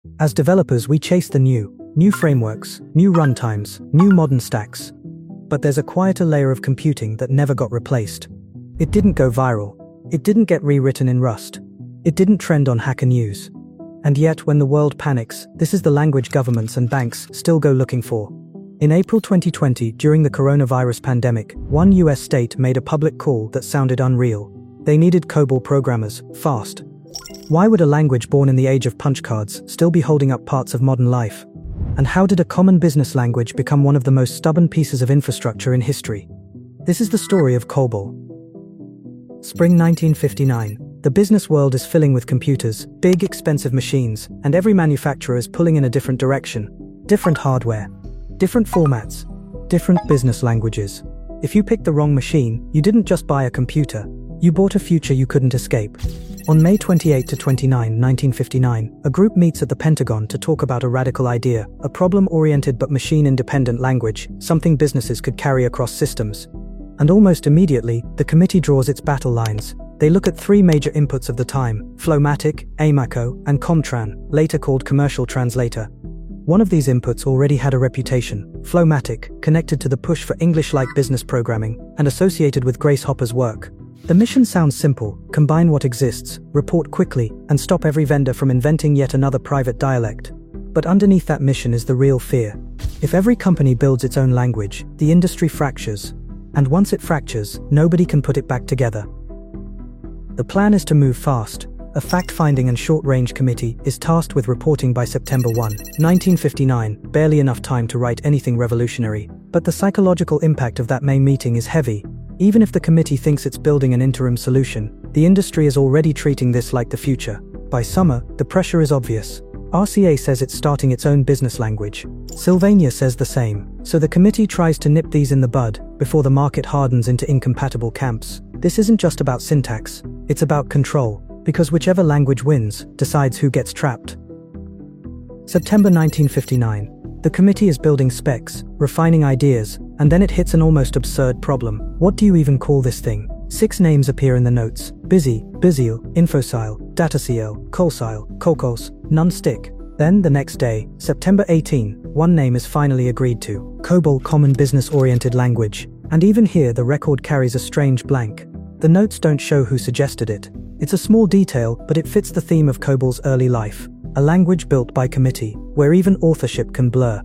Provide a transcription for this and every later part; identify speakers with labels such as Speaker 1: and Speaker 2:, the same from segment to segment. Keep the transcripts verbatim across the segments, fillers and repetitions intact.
Speaker 1: As developers, we chase the new, new frameworks, new runtimes, new modern stacks. But there's a quieter layer of computing that never got replaced. It didn't go viral. It didn't get rewritten in Rust. It didn't trend on Hacker News. And yet, when the world panics, this is the language governments and banks still go looking for. In April twenty twenty, during the coronavirus pandemic, one U S state made a public call that sounded unreal. They needed COBOL programmers, fast. Why would a language born in the age of punch cards still be holding up parts of modern life? And how did a common business language become one of the most stubborn pieces of infrastructure in history? This is the story of COBOL. Spring nineteen fifty-nine. The business world is filling with computers, big, expensive machines, and every manufacturer is pulling in a different direction. Different hardware, different formats, different business languages. If you picked the wrong machine, you didn't just buy a computer, you bought a future you couldn't escape. On May twenty-eighth to twenty-ninth, nineteen fifty-nine, a group meets at the Pentagon to talk about a radical idea, a problem-oriented but machine-independent language, something businesses could carry across systems. And almost immediately, the committee draws its battle lines. They look at three major inputs of the time, Flowmatic, AMACO, and Comtran, later called Commercial Translator. One of these inputs already had a reputation, Flowmatic, connected to the push for English-like business programming, and associated with Grace Hopper's work. The mission sounds simple: combine what exists, report quickly, and stop every vendor from inventing yet another private dialect. But underneath that mission is the real fear. If every company builds its own language, the industry fractures. And once it fractures, nobody can put it back together. The plan is to move fast. A fact-finding and short-range committee is tasked with reporting by September first, nineteen fifty-nine, barely enough time to write anything revolutionary. But the psychological impact of that May meeting is heavy. Even if the committee thinks it's building an interim solution, the industry is already treating this like the future. By summer, the pressure is obvious. R C A says it's starting its own business language. Sylvania says the same. So the committee tries to nip these in the bud before the market hardens into incompatible camps. This isn't just about syntax. It's about control, because whichever language wins decides who gets trapped. September nineteen fifty-nine. The committee is building specs, refining ideas, and then it hits an almost absurd problem. What do you even call this thing? Six names appear in the notes: Busy, Busyl, Infocile, Datacl, Colcile, Colcos, none stick. Then, the next day, September eighteenth, one name is finally agreed to: COBOL, Common Business-Oriented Language. And even here the record carries a strange blank. The notes don't show who suggested it. It's a small detail, but it fits the theme of COBOL's early life. A language built by committee, where even authorship can blur.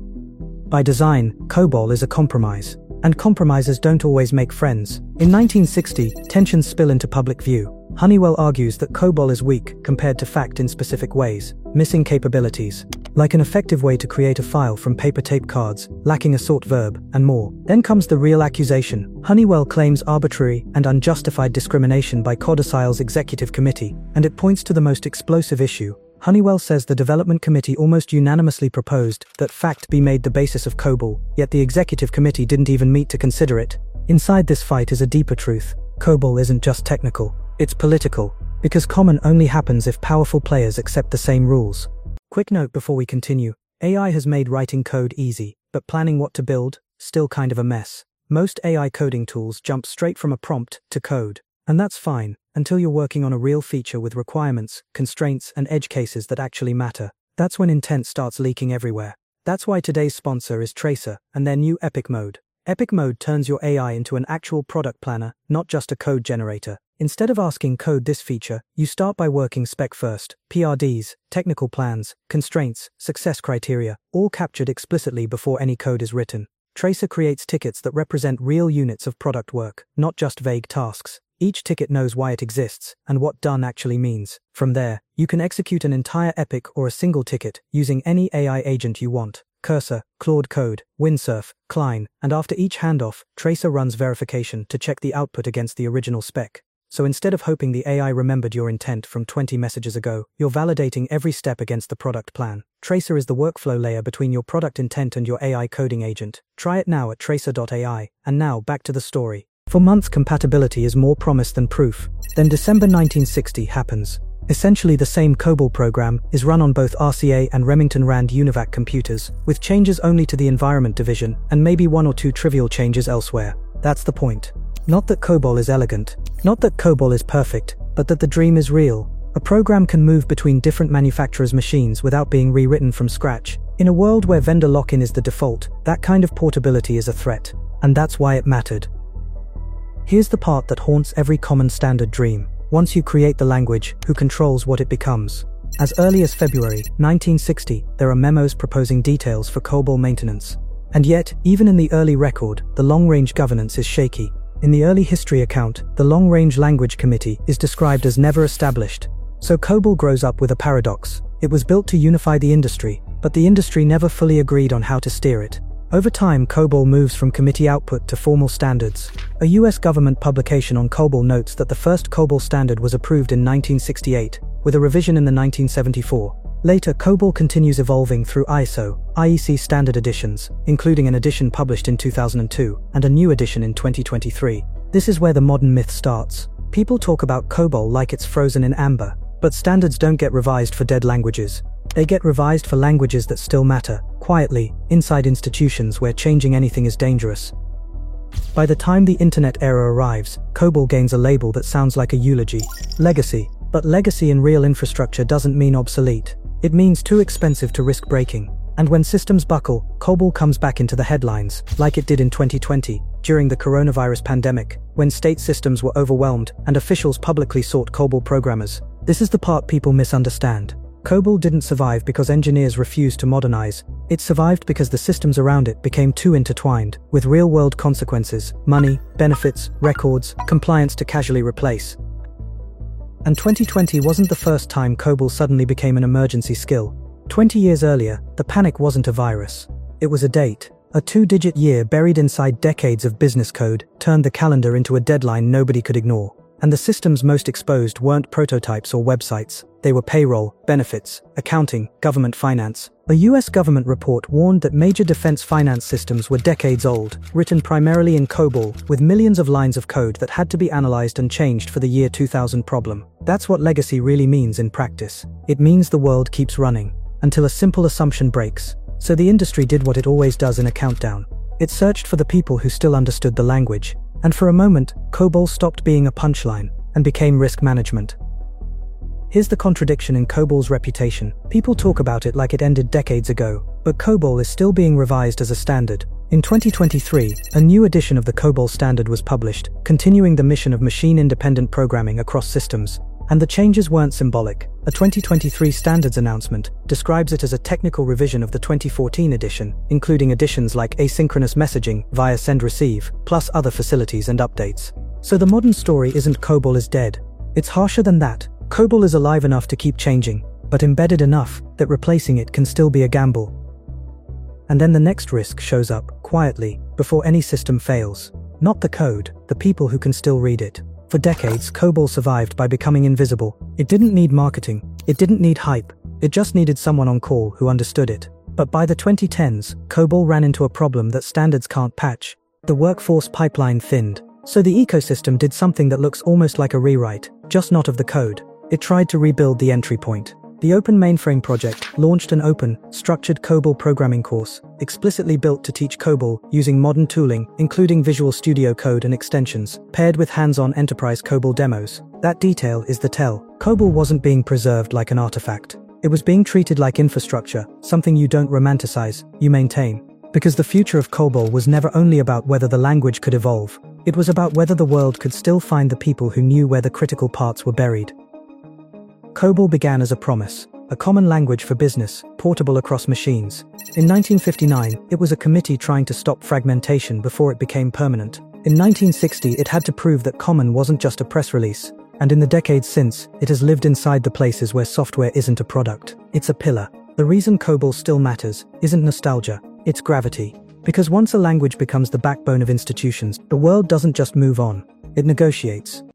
Speaker 1: By design, COBOL is a compromise. And compromises don't always make friends. In nineteen sixty, tensions spill into public view. Honeywell argues that COBOL is weak compared to fact in specific ways, missing capabilities, like an effective way to create a file from paper tape cards, lacking a sort verb, and more. Then comes the real accusation. Honeywell claims arbitrary and unjustified discrimination by Codicile's executive committee, and it points to the most explosive issue. Honeywell says the development committee almost unanimously proposed that fact be made the basis of COBOL, yet the executive committee didn't even meet to consider it. Inside this fight is a deeper truth. COBOL isn't just technical, it's political, because common only happens if powerful players accept the same rules. Quick note before we continue: A I has made writing code easy, but planning what to build, still kind of a mess. Most A I coding tools jump straight from a prompt to code. And that's fine, until you're working on a real feature with requirements, constraints, and edge cases that actually matter. That's when intent starts leaking everywhere. That's why today's sponsor is Tracer, and their new Epic Mode. Epic Mode turns your A I into an actual product planner, not just a code generator. Instead of asking code this feature, you start by working spec first, P R Ds, technical plans, constraints, success criteria, all captured explicitly before any code is written. Tracer creates tickets that represent real units of product work, not just vague tasks. Each ticket knows why it exists, and what done actually means. From there, you can execute an entire epic or a single ticket, using any A I agent you want. Cursor, Claude Code, Windsurf, Klein, and after each handoff, Tracer runs verification to check the output against the original spec. So instead of hoping the A I remembered your intent from twenty messages ago, you're validating every step against the product plan. Tracer is the workflow layer between your product intent and your A I coding agent. Try it now at tracer dot A I, and now back to the story. For months, compatibility is more promise than proof. Then December nineteen sixty happens. Essentially the same COBOL program is run on both R C A and Remington Rand UNIVAC computers, with changes only to the environment division, and maybe one or two trivial changes elsewhere. That's the point. Not that COBOL is elegant, not that COBOL is perfect, but that the dream is real. A program can move between different manufacturers' machines without being rewritten from scratch. In a world where vendor lock-in is the default, that kind of portability is a threat. And that's why it mattered. Here's the part that haunts every common standard dream. Once you create the language, who controls what it becomes? As early as February nineteen sixty, there are memos proposing details for COBOL maintenance. And yet, even in the early record, the long-range governance is shaky. In the early history account, the Long-Range Language Committee is described as never established. So COBOL grows up with a paradox. It was built to unify the industry, but the industry never fully agreed on how to steer it. Over time, COBOL moves from committee output to formal standards. A U S government publication on COBOL notes that the first COBOL standard was approved in nineteen sixty-eight, with a revision in the nineteen seventy-four. Later, COBOL continues evolving through I S O, I E C standard editions, including an edition published in two thousand two, and a new edition in twenty twenty-three. This is where the modern myth starts. People talk about COBOL like it's frozen in amber, but standards don't get revised for dead languages. They get revised for languages that still matter, quietly, inside institutions where changing anything is dangerous. By the time the internet era arrives, COBOL gains a label that sounds like a eulogy. Legacy. But legacy in real infrastructure doesn't mean obsolete. It means too expensive to risk breaking. And when systems buckle, COBOL comes back into the headlines, like it did in twenty twenty, during the coronavirus pandemic, when state systems were overwhelmed and officials publicly sought COBOL programmers. This is the part people misunderstand. COBOL didn't survive because engineers refused to modernize. It survived because the systems around it became too intertwined, with real-world consequences, money, benefits, records, compliance to casually replace. And twenty twenty wasn't the first time COBOL suddenly became an emergency skill. twenty years earlier, the panic wasn't a virus. It was a date. A two-digit year buried inside decades of business code turned the calendar into a deadline nobody could ignore. And the systems most exposed weren't prototypes or websites. They were payroll, benefits, accounting, government finance. A U S government report warned that major defense finance systems were decades old, written primarily in COBOL, with millions of lines of code that had to be analyzed and changed for the year two thousand problem. That's what legacy really means in practice. It means the world keeps running, until a simple assumption breaks. So the industry did what it always does in a countdown. It searched for the people who still understood the language. And for a moment, COBOL stopped being a punchline and became risk management. Here's the contradiction in COBOL's reputation. People talk about it like it ended decades ago, but COBOL is still being revised as a standard. In twenty twenty-three, a new edition of the COBOL standard was published, continuing the mission of machine-independent programming across systems. And the changes weren't symbolic. A twenty twenty-three standards announcement describes it as a technical revision of the twenty fourteen edition, including additions like asynchronous messaging via send-receive, plus other facilities and updates. So the modern story isn't COBOL is dead. It's harsher than that. COBOL is alive enough to keep changing, but embedded enough that replacing it can still be a gamble. And then the next risk shows up, quietly, before any system fails. Not the code, the people who can still read it. For decades, COBOL survived by becoming invisible. It didn't need marketing. It didn't need hype. It just needed someone on call who understood it. But by the twenty tens, COBOL ran into a problem that standards can't patch. The workforce pipeline thinned. So the ecosystem did something that looks almost like a rewrite, just not of the code. It tried to rebuild the entry point. The Open Mainframe project launched an open, structured COBOL programming course, explicitly built to teach COBOL using modern tooling, including Visual Studio Code and extensions, paired with hands-on enterprise COBOL demos. That detail is the tell. COBOL wasn't being preserved like an artifact. It was being treated like infrastructure, something you don't romanticize, you maintain. Because the future of COBOL was never only about whether the language could evolve. It was about whether the world could still find the people who knew where the critical parts were buried. COBOL began as a promise, a common language for business, portable across machines. In nineteen fifty-nine, it was a committee trying to stop fragmentation before it became permanent. In nineteen sixty, it had to prove that common wasn't just a press release. And in the decades since, it has lived inside the places where software isn't a product. It's a pillar. The reason COBOL still matters isn't nostalgia, it's gravity. Because once a language becomes the backbone of institutions, the world doesn't just move on, it negotiates.